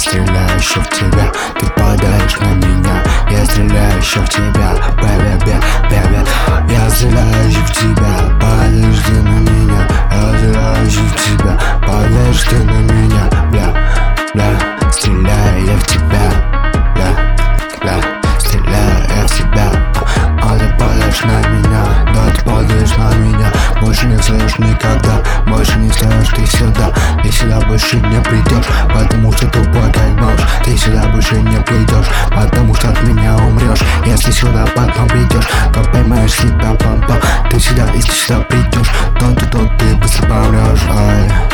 стреляю еще в тебя, ты падаешь на меня. Я стреляю еще в тебя, бэбэ. Я стреляю еще в тебя, падаешь ты на меня. Я стреляю еще в тебя, падаешь ты на меня. Бля, стреляю я в тебя. Бля, стреляю я в тебя. А ты падаешь на меня, да ты падаешь на меня. Больше не встаешь никогда, больше не встаешь ты сюда. Ты сюда больше не придешь, потому что тупой как нож. Ты сюда больше не придешь, потому что от меня умрешь. Если сюда потом придешь, то поймаешь себя, пам-пам. Ты сюда, если сюда придешь, то ты быстро помрешь.